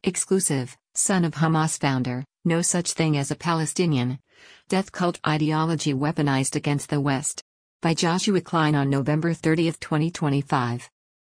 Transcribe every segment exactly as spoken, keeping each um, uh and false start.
Exclusive, son of Hamas founder, no such thing as a Palestinian. Death cult ideology weaponized against the West. By Joshua Klein on November thirtieth, twenty twenty-five.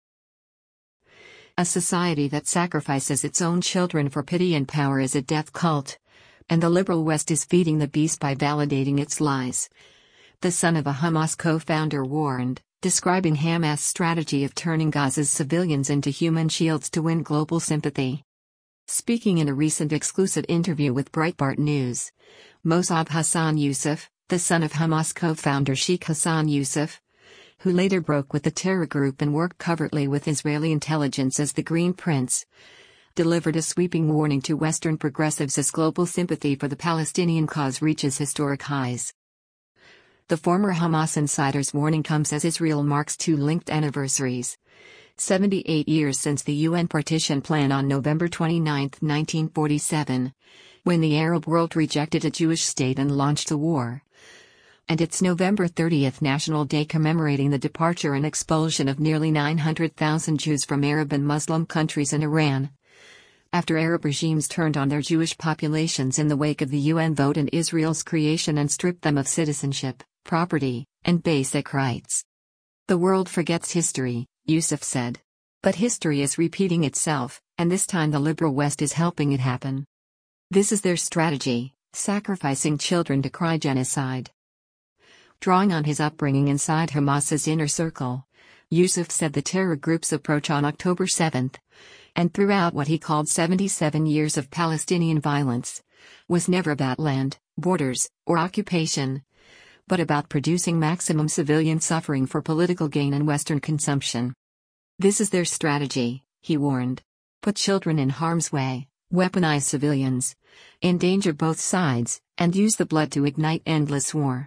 A society that sacrifices its own children for pity and power is a death cult. And the liberal West is feeding the beast by validating its lies. The son of a Hamas co-founder warned, describing Hamas' strategy of turning Gaza's civilians into human shields to win global sympathy. Speaking in a recent exclusive interview with Breitbart News, Mossab Hassan Youssef, the son of Hamas co-founder Sheikh Hassan Youssef, who later broke with the terror group and worked covertly with Israeli intelligence as the Green Prince, delivered a sweeping warning to Western progressives as global sympathy for the Palestinian cause reaches historic highs. The former Hamas insider's warning comes as Israel marks two linked anniversaries. seventy-eight years since the U N partition plan on November twenty-ninth, nineteen forty-seven, when the Arab world rejected a Jewish state and launched a war. And it's November thirtieth National Day commemorating the departure and expulsion of nearly nine hundred thousand Jews from Arab and Muslim countries and Iran, after Arab regimes turned on their Jewish populations in the wake of the U N vote and Israel's creation and stripped them of citizenship, property, and basic rights. The world forgets history, Youssef said. But history is repeating itself, and this time the liberal West is helping it happen. This is their strategy, sacrificing children to cry genocide. Drawing on his upbringing inside Hamas's inner circle, Youssef said the terror group's approach on October seventh, and throughout what he called seventy-seven years of Palestinian violence, was never about land, borders, or occupation, but about producing maximum civilian suffering for political gain and Western consumption. This is their strategy, he warned. Put children in harm's way, weaponize civilians, endanger both sides, and use the blood to ignite endless war.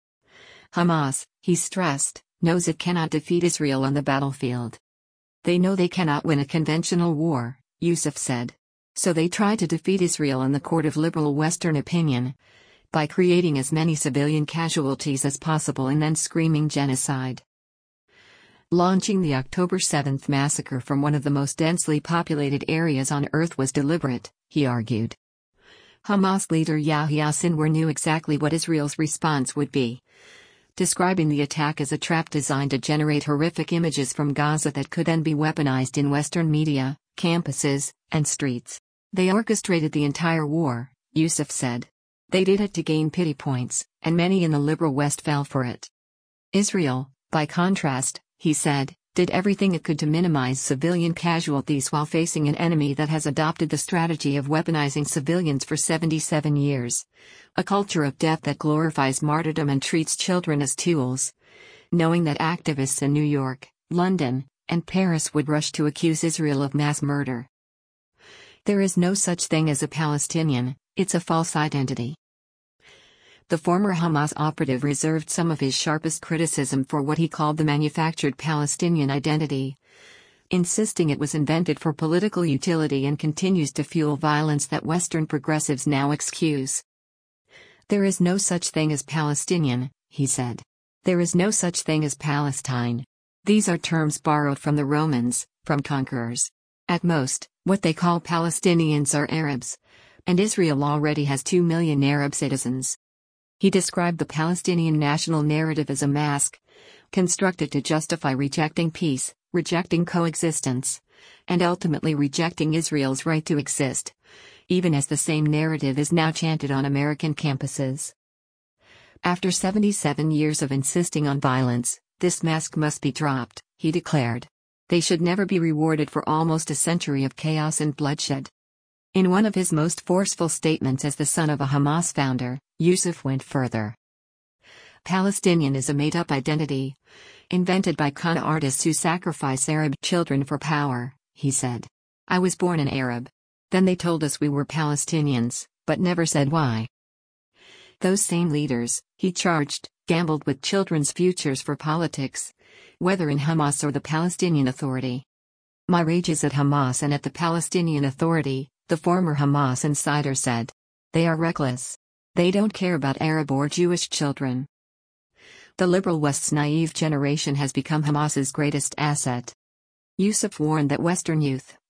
Hamas, he stressed, knows it cannot defeat Israel on the battlefield. They know they cannot win a conventional war, Youssef said. So they try to defeat Israel in the court of liberal Western opinion, by creating as many civilian casualties as possible and then screaming genocide. Launching the October seventh massacre from one of the most densely populated areas on Earth was deliberate, he argued. Hamas leader Yahya Sinwar knew exactly what Israel's response would be, describing the attack as a trap designed to generate horrific images from Gaza that could then be weaponized in Western media, campuses, and streets. They orchestrated the entire war, Youssef said. They did it to gain pity points, and many in the liberal West fell for it. Israel, by contrast, he said, did everything it could to minimize civilian casualties while facing an enemy that has adopted the strategy of weaponizing civilians for seventy-seven years. A culture of death that glorifies martyrdom and treats children as tools. Knowing that activists in New York, London, and Paris would rush to accuse Israel of mass murder. There is no such thing as a Palestinian, it's a false identity. The former Hamas operative reserved some of his sharpest criticism for what he called the manufactured Palestinian identity, insisting it was invented for political utility and continues to fuel violence that Western progressives now excuse. There is no such thing as Palestinian, he said. There is no such thing as Palestine. These are terms borrowed from the Romans, from conquerors. At most, what they call Palestinians are Arabs, and Israel already has two million Arab citizens. He described the Palestinian national narrative as a mask, constructed to justify rejecting peace, rejecting coexistence, and ultimately rejecting Israel's right to exist, even as the same narrative is now chanted on American campuses. After seventy-seven years of insisting on violence, this mask must be dropped, he declared. They should never be rewarded for almost a century of chaos and bloodshed. In one of his most forceful statements as the son of a Hamas founder, Youssef went further. Palestinian is a made-up identity, invented by con artists who sacrifice Arab children for power, he said. I was born an Arab. Then they told us we were Palestinians, but never said why. Those same leaders, he charged, gambled with children's futures for politics, whether in Hamas or the Palestinian Authority. My rage is at Hamas and at the Palestinian Authority, the former Hamas insider said. They are reckless. They don't care about Arab or Jewish children. The liberal West's naive generation has become Hamas's greatest asset. Youssef warned that Western youth,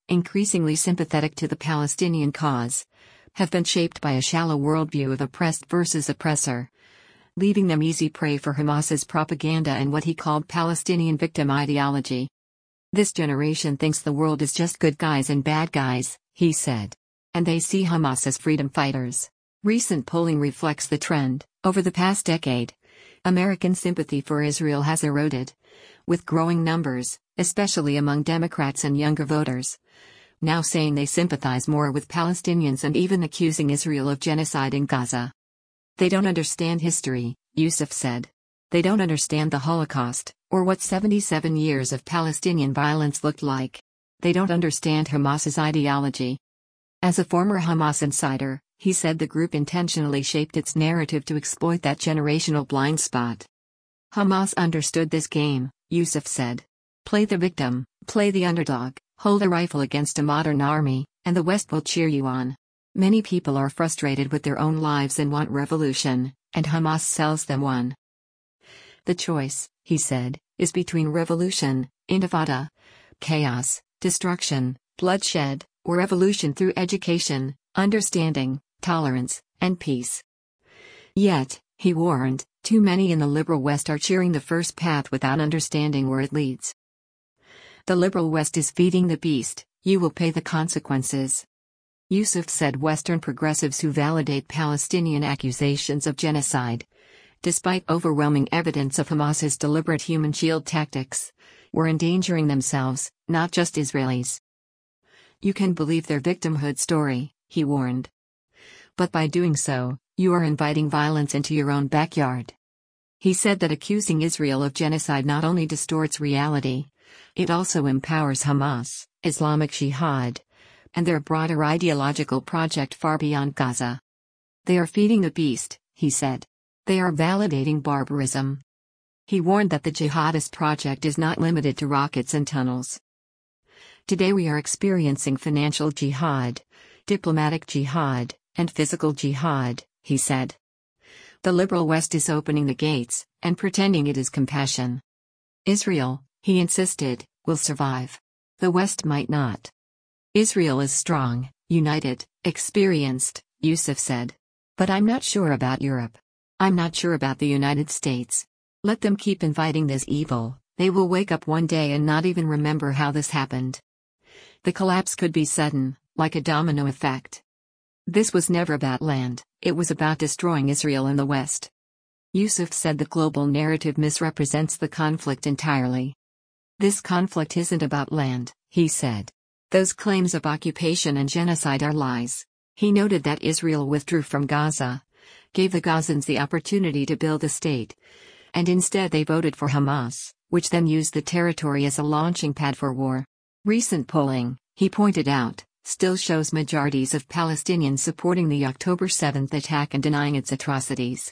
increasingly sympathetic to the Palestinian cause, have been shaped by a shallow worldview of oppressed versus oppressor, leaving them easy prey for Hamas's propaganda and what he called Palestinian victim ideology. This generation thinks the world is just good guys and bad guys, he said. And they see Hamas as freedom fighters. Recent polling reflects the trend. Over the past decade, American sympathy for Israel has eroded, with growing numbers, especially among Democrats and younger voters, now saying they sympathize more with Palestinians and even accusing Israel of genocide in Gaza. They don't understand history, Youssef said. They don't understand the Holocaust, or what seventy-seven years of Palestinian violence looked like. They don't understand Hamas's ideology. As a former Hamas insider, he said the group intentionally shaped its narrative to exploit that generational blind spot. Hamas understood this game, Youssef said. Play the victim, play the underdog, hold a rifle against a modern army, and the West will cheer you on. Many people are frustrated with their own lives and want revolution, and Hamas sells them one. The choice, he said, is between revolution, intifada, chaos, destruction, bloodshed, or revolution through education, understanding, tolerance, and peace. Yet, he warned, too many in the liberal West are cheering the first path without understanding where it leads. The liberal West is feeding the beast, you will pay the consequences. Youssef said Western progressives who validate Palestinian accusations of genocide, despite overwhelming evidence of Hamas's deliberate human shield tactics, were endangering themselves, not just Israelis. You can believe their victimhood story, he warned. But by doing so, you are inviting violence into your own backyard. He said that accusing Israel of genocide not only distorts reality, it also empowers Hamas, Islamic Jihad, and their broader ideological project far beyond Gaza. They are feeding the beast, he said. They are validating barbarism. He warned that the jihadist project is not limited to rockets and tunnels. Today we are experiencing financial jihad, diplomatic jihad, and physical jihad, he said. The liberal West is opening the gates, and pretending it is compassion. Israel, he insisted, will survive. The West might not. Israel is strong, united, experienced, Youssef said. But I'm not sure about Europe. I'm not sure about the United States. Let them keep inviting this evil, they will wake up one day and not even remember how this happened. The collapse could be sudden, like a domino effect. This was never about land, it was about destroying Israel and the West. Youssef said the global narrative misrepresents the conflict entirely. This conflict isn't about land, he said. Those claims of occupation and genocide are lies. He noted that Israel withdrew from Gaza, gave the Gazans the opportunity to build a state, and instead they voted for Hamas, which then used the territory as a launching pad for war. Recent polling, he pointed out, still shows majorities of Palestinians supporting the October seventh attack and denying its atrocities.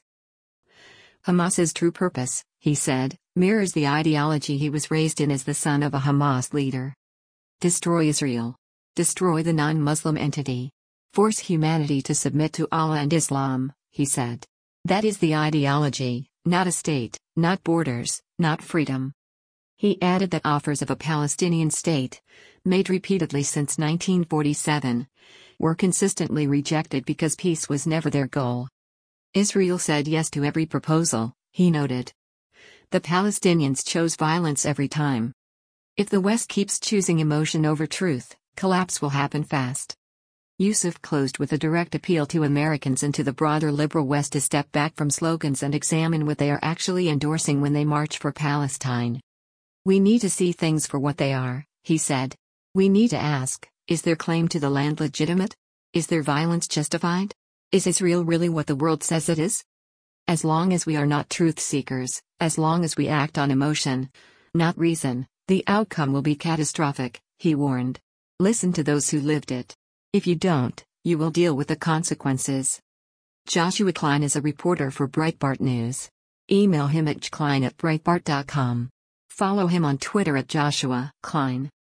Hamas's true purpose, he said, mirrors the ideology he was raised in as the son of a Hamas leader. Destroy Israel. Destroy the non-Muslim entity. Force humanity to submit to Allah and Islam, he said. That is the ideology, not a state, not borders, not freedom. He added that offers of a Palestinian state, made repeatedly since nineteen forty-seven, were consistently rejected because peace was never their goal. Israel said yes to every proposal, he noted. The Palestinians chose violence every time. If the West keeps choosing emotion over truth, collapse will happen fast. Youssef closed with a direct appeal to Americans and to the broader liberal West to step back from slogans and examine what they are actually endorsing when they march for Palestine. We need to see things for what they are, he said. We need to ask, is their claim to the land legitimate? Is their violence justified? Is Israel really what the world says it is? As long as we are not truth seekers, as long as we act on emotion, not reason, the outcome will be catastrophic, he warned. Listen to those who lived it. If you don't, you will deal with the consequences. Joshua Klein is a reporter for Breitbart News. Email him at jklein at breitbart dot com. Follow him on Twitter at Joshua Klein.